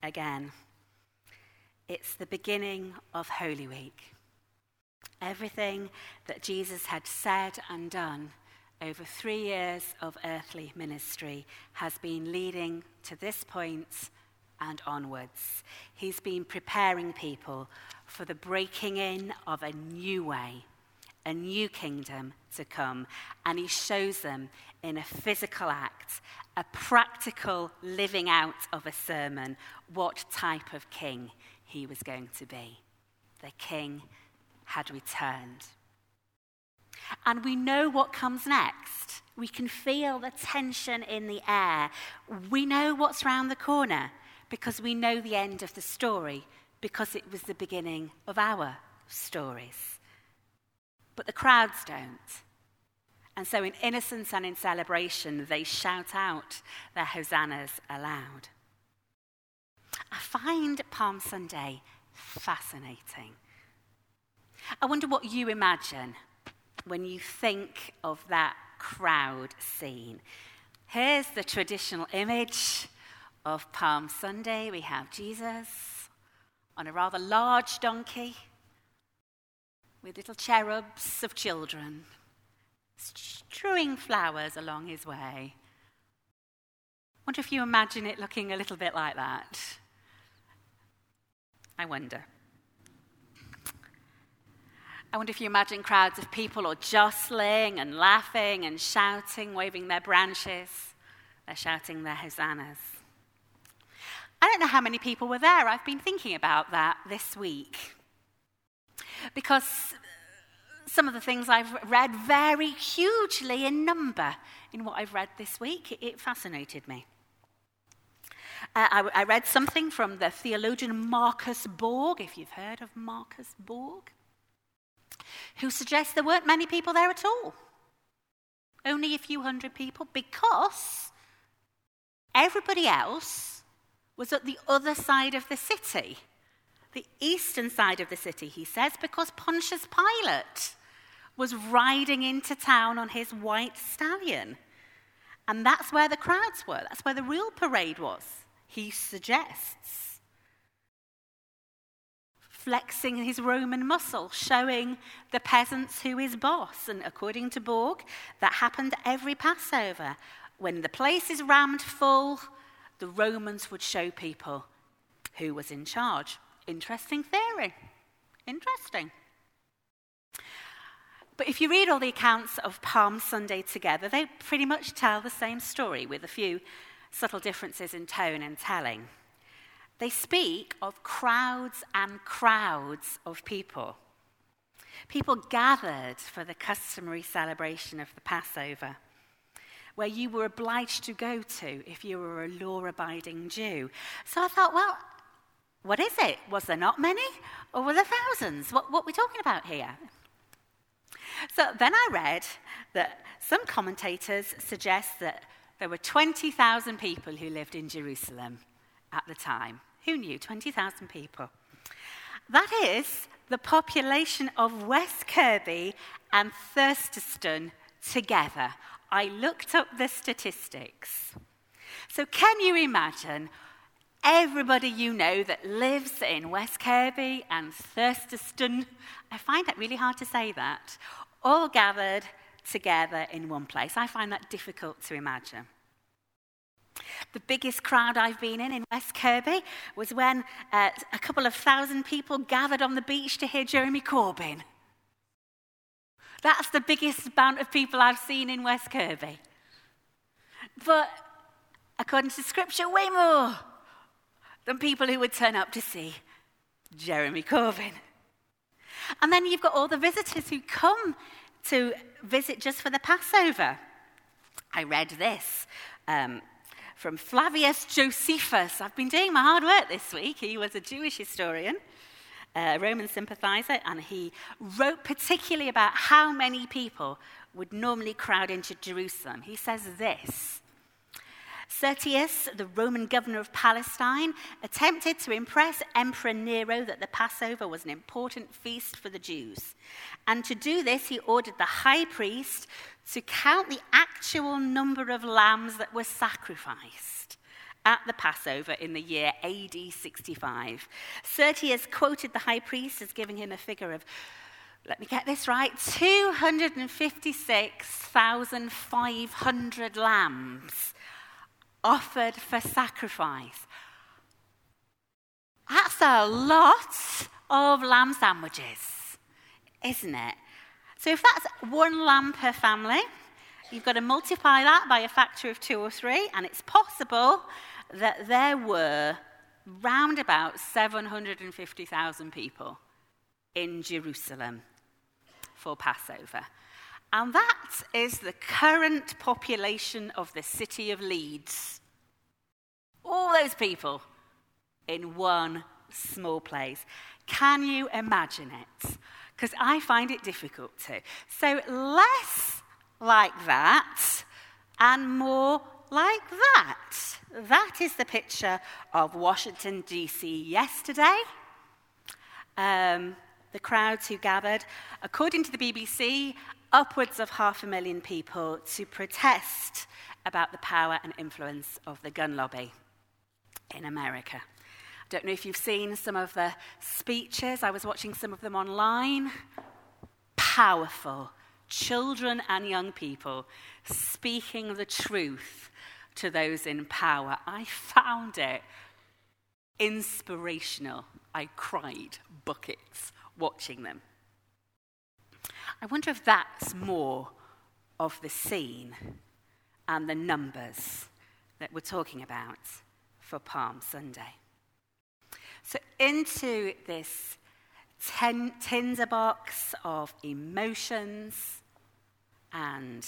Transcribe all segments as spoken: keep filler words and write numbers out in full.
again. It's the beginning of Holy Week. Everything that Jesus had said and done over three years of earthly ministry has been leading to this point and onwards. He's been preparing people for the breaking in of a new way, a new kingdom to come, and he shows them in a physical act, a practical living out of a sermon, what type of king he was going to be. The king had returned. And we know what comes next. We can feel the tension in the air. We know what's round the corner because we know the end of the story, because it was the beginning of our stories. But the crowds don't. And so in innocence and in celebration, they shout out their hosannas aloud. I find Palm Sunday fascinating. I wonder what you imagine when you think of that crowd scene. Here's the traditional image of Palm Sunday. We have Jesus on a rather large donkey with little cherubs of children strewing flowers along his way. I wonder if you imagine it looking a little bit like that. I wonder. I wonder if you imagine crowds of people all jostling and laughing and shouting, waving their branches. They're shouting their hosannas. I don't know how many people were there. I've been thinking about that this week. Because some of the things I've read vary hugely in number in what I've read this week. It fascinated me. Uh, I, I read something from the theologian Marcus Borg, if you've heard of Marcus Borg, who suggests there weren't many people there at all. Only a few hundred people, because everybody else was at the other side of the city, the eastern side of the city, he says, because Pontius Pilate was riding into town on his white stallion. And that's where the crowds were. That's where the real parade was, he suggests. Flexing his Roman muscle, showing the peasants who is boss. And according to Borg, that happened every Passover. When the place is rammed full, the Romans would show people who was in charge. Interesting theory. Interesting. But if you read all the accounts of Palm Sunday together, they pretty much tell the same story with a few subtle differences in tone and telling. They speak of crowds and crowds of people. People gathered for the customary celebration of the Passover, where you were obliged to go to if you were a law-abiding Jew. So I thought, well, what is it? Was there not many? Or were there thousands? What, what are we talking about here? So then I read that some commentators suggest that there were twenty thousand people who lived in Jerusalem at the time. Who knew? twenty thousand people. That is the population of West Kirby and Thurston together. I looked up the statistics. So can you imagine everybody you know that lives in West Kirby and Thurston? I find that really hard to say that. All gathered together in one place. I find that difficult to imagine. The biggest crowd I've been in in West Kirby was when uh, a couple of thousand people gathered on the beach to hear Jeremy Corbyn. That's the biggest amount of people I've seen in West Kirby. But according to Scripture, way more than people who would turn up to see Jeremy Corbyn. And then you've got all the visitors who come to visit just for the Passover. I read this um, from Flavius Josephus. I've been doing my hard work this week. He was a Jewish historian, a Roman sympathizer, and he wrote particularly about how many people would normally crowd into Jerusalem. He says this: Sertius, the Roman governor of Palestine, attempted to impress Emperor Nero that the Passover was an important feast for the Jews. And to do this, he ordered the high priest to count the actual number of lambs that were sacrificed at the Passover in the year A D sixty-five. Sergius quoted the high priest as giving him a figure of, let me get this right, two hundred fifty-six thousand five hundred lambs offered for sacrifice. That's a lot of lamb sandwiches, isn't it? So if that's one lamb per family, you've got to multiply that by a factor of two or three, and it's possible that there were round about seven hundred fifty thousand people in Jerusalem for Passover. And that is the current population of the city of Leeds. All those people in one small place. Can you imagine it? Because I find it difficult to. So less like that and more like that. That is the picture of Washington, D C yesterday. Um, the crowds who gathered, according to the B B C, upwards of half a million people to protest about the power and influence of the gun lobby in America. I don't know if you've seen some of the speeches. I was watching some of them online. Powerful. Children and young people speaking the truth to those in power. I found it inspirational. I cried buckets watching them. I wonder if that's more of the scene and the numbers that we're talking about for Palm Sunday. So into this ten, tinderbox of emotions and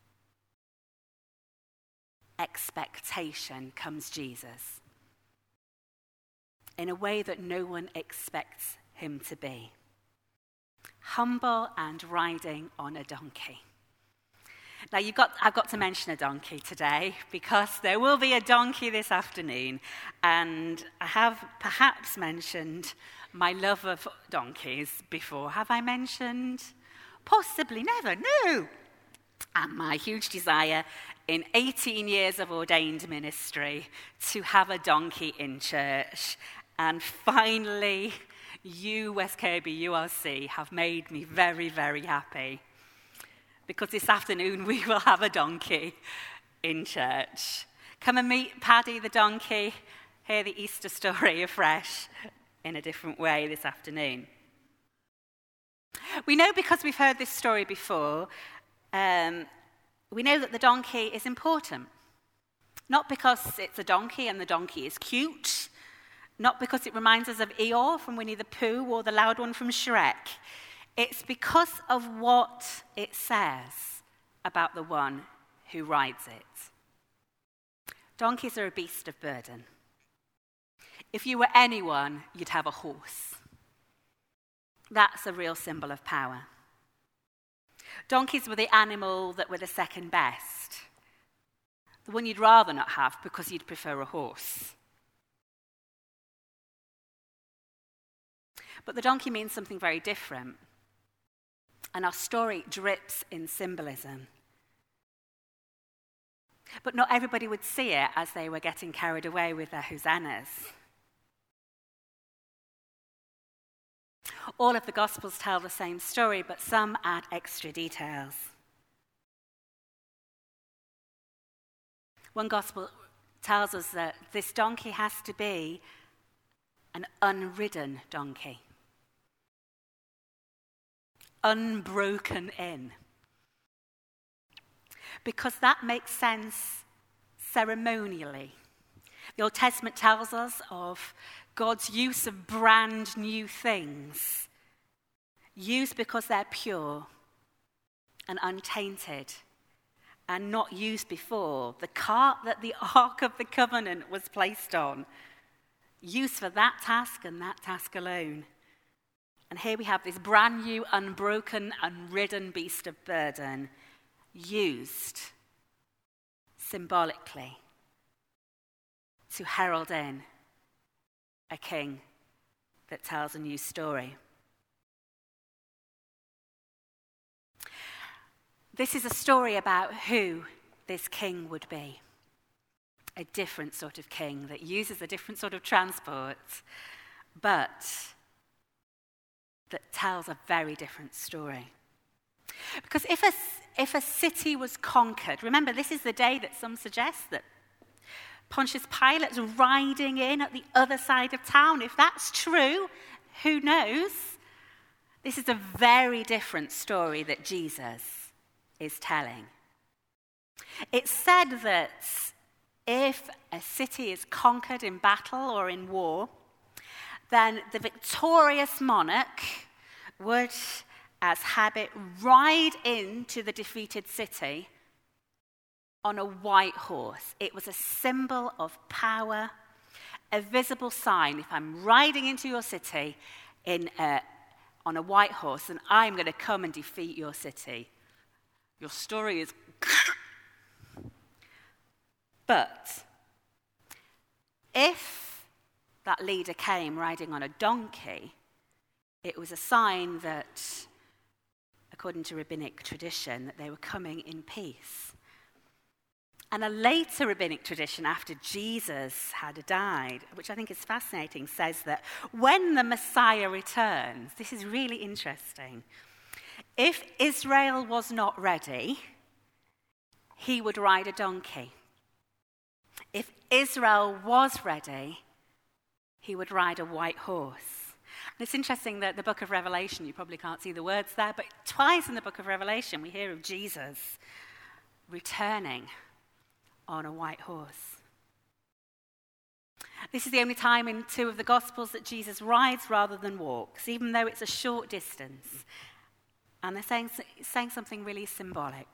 expectation comes Jesus in a way that no one expects him to be. Humble and riding on a donkey. Now, you've got, I've got to mention a donkey today because there will be a donkey this afternoon, and I have perhaps mentioned my love of donkeys before. Have I mentioned? Possibly never, no. And my huge desire in eighteen years of ordained ministry to have a donkey in church. And finally, you, West Kirby U R C, have made me very, very happy. Because this afternoon we will have a donkey in church. Come and meet Paddy the donkey, hear the Easter story afresh in a different way this afternoon. We know, because we've heard this story before, um, we know that the donkey is important. Not because it's a donkey and the donkey is cute, not because it reminds us of Eeyore from Winnie the Pooh or the loud one from Shrek. It's because of what it says about the one who rides it. Donkeys are a beast of burden. If you were anyone, you'd have a horse. That's a real symbol of power. Donkeys were the animal that were the second best. The one you'd rather not have because you'd prefer a horse. But the donkey means something very different. And our story drips in symbolism. But not everybody would see it as they were getting carried away with their hosannas. All of the Gospels tell the same story, but some add extra details. One Gospel tells us that this donkey has to be an unridden donkey. Unbroken in. Because that makes sense ceremonially. The Old Testament tells us of God's use of brand new things, used because they're pure and untainted and not used before. The cart that the Ark of the Covenant was placed on, used for that task and that task alone. And here we have this brand new, unbroken, unridden beast of burden used symbolically to herald in a king that tells a new story. This is a story about who this king would be. a different sort of king that uses a different sort of transport, but that tells a very different story. Because if a, if a city was conquered, remember this is the day that some suggest that Pontius Pilate's riding in at the other side of town. If that's true, who knows? This is a very different story that Jesus is telling. It's said that if a city is conquered in battle or in war, then the victorious monarch would, as habit, ride into the defeated city on a white horse. It was a symbol of power, a visible sign. If I'm riding into your city in a, on a white horse, then I'm going to come and defeat your city. Your story is... But if that leader came riding on a donkey, it was a sign that, according to rabbinic tradition, that they were coming in peace. And a later rabbinic tradition, after Jesus had died, which I think is fascinating, says that when the Messiah returns, this is really interesting, if Israel was not ready, he would ride a donkey. If Israel was ready, he would ride a white horse. And it's interesting that the book of Revelation, you probably can't see the words there, but twice in the book of Revelation we hear of Jesus returning on a white horse. This is the only time in two of the Gospels that Jesus rides rather than walks, even though it's a short distance. And they're saying, saying something really symbolic.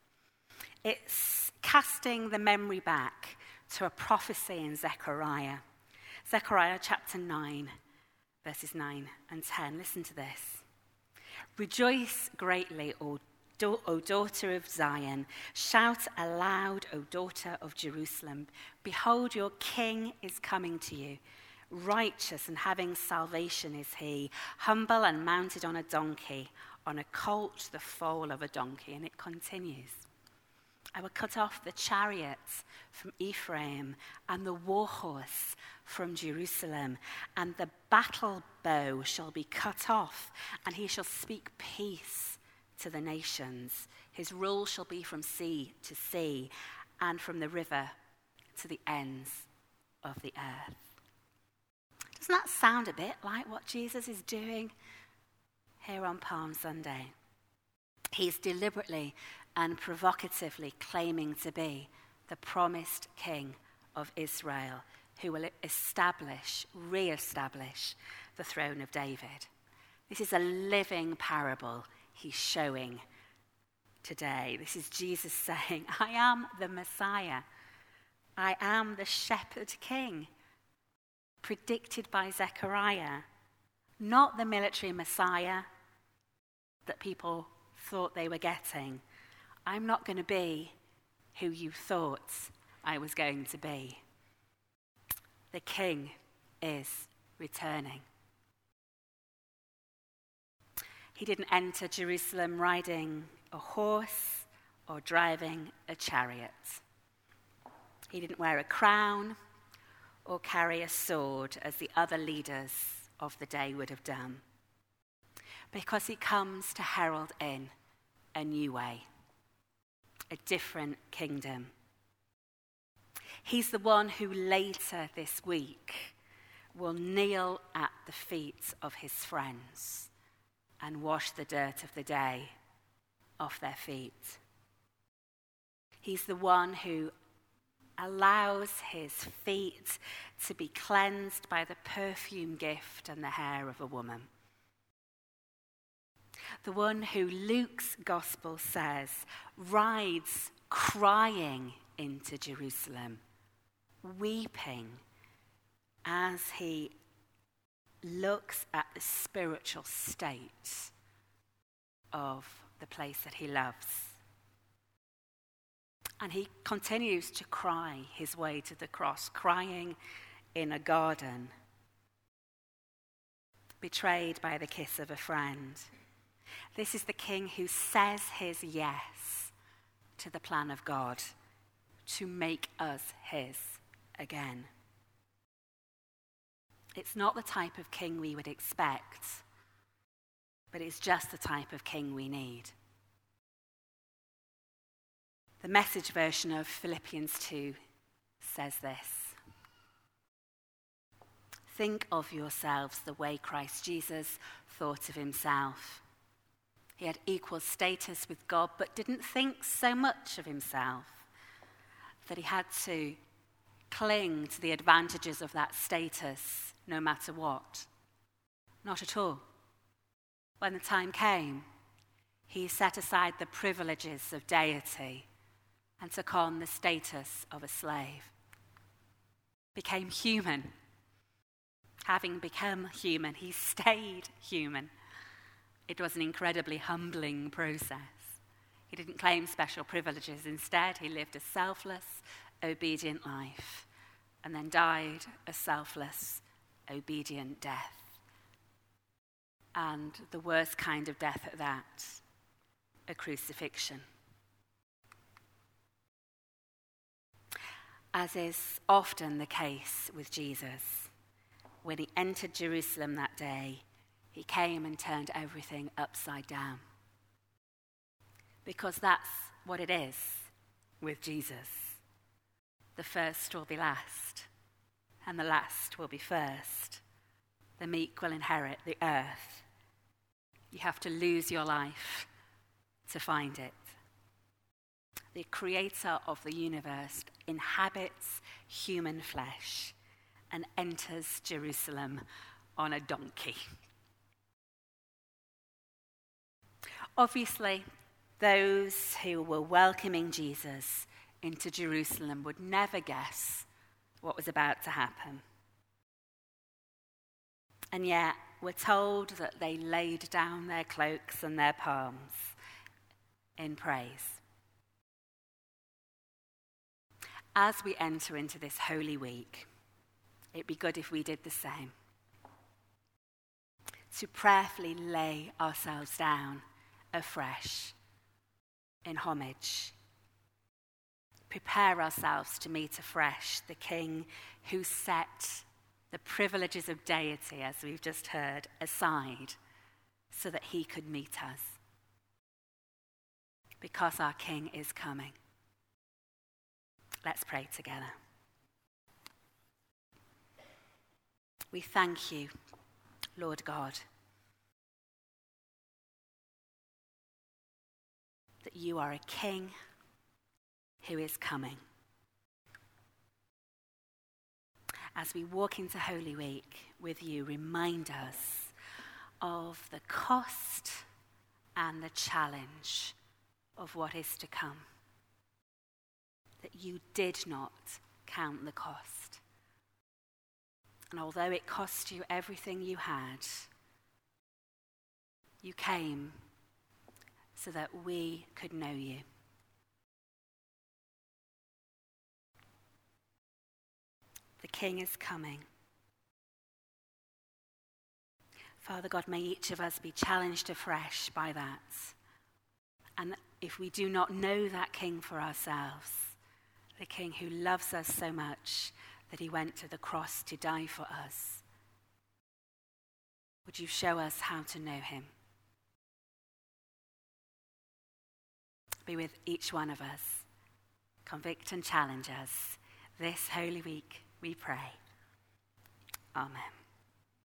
It's casting the memory back to a prophecy in Zechariah. Zechariah chapter nine, verses nine and ten. Listen to this. Rejoice greatly, O O daughter of Zion, shout aloud, O daughter of Jerusalem. Behold, your king is coming to you. Righteous and having salvation is he, humble and mounted on a donkey, on a colt, the foal of a donkey. And it continues. I will cut off the chariots from Ephraim and the war horse from Jerusalem, and the battle bow shall be cut off, and he shall speak peace to the nations. His rule shall be from sea to sea and from the river to the ends of the earth. Doesn't that sound a bit like what Jesus is doing here on Palm Sunday? He's deliberately and provocatively claiming to be the promised king of Israel who will establish, re-establish the throne of David. This is a living parable he's showing today. This is Jesus saying, I am the Messiah. I am the shepherd king, predicted by Zechariah, not the military Messiah that people thought they were getting. I'm not going to be who you thought I was going to be. The king is returning. He didn't enter Jerusalem riding a horse or driving a chariot. He didn't wear a crown or carry a sword as the other leaders of the day would have done, because he comes to herald in a new way, a different kingdom. He's the one who later this week will kneel at the feet of his friends and wash the dirt of the day off their feet. He's the one who allows his feet to be cleansed by the perfume gift and the hair of a woman. The one who Luke's gospel says rides crying into Jerusalem, weeping as he looks at the spiritual state of the place that he loves. And he continues to cry his way to the cross, crying in a garden, betrayed by the kiss of a friend. This is the king who says his yes to the plan of God to make us his. again. It's not the type of king we would expect, but it's just the type of king we need. The Message version of Philippians two says this: "Think of yourselves the way Christ Jesus thought of himself. He had equal status with God, but didn't think so much of himself that he had to cling to the advantages of that status no matter what. Not at all. When the time came, he set aside the privileges of deity and took on the status of a slave. Became human. Having become human, he stayed human. It was an incredibly humbling process. He didn't claim special privileges. Instead, he lived a selfless, obedient life and then died a selfless, obedient death. And the worst kind of death at that, a crucifixion. As is often the case with Jesus, when he entered Jerusalem that day, he came and turned everything upside down. Because that's what it is with Jesus. The first will be last, and the last will be first. The meek will inherit the earth. You have to lose your life to find it. The creator of the universe inhabits human flesh and enters Jerusalem on a donkey. Obviously, those who were welcoming Jesus into Jerusalem would never guess what was about to happen. And yet, we're told that they laid down their cloaks and their palms in praise. As we enter into this Holy Week, it'd be good if we did the same. To prayerfully lay ourselves down afresh in homage. Prepare ourselves to meet afresh the King who set the privileges of deity, as we've just heard, aside so that he could meet us. Because our King is coming. Let's pray together. We thank you, Lord God, that you are a King who is coming. As we walk into Holy Week with you, remind us of the cost and the challenge of what is to come. That you did not count the cost. And although it cost you everything you had, you came so that we could know you. The King is coming. Father God, may each of us be challenged afresh by that. And if we do not know that King for ourselves, the King who loves us so much that he went to the cross to die for us, would you show us how to know him? Be with each one of us. Convict and challenge us this Holy Week, we pray. Amen.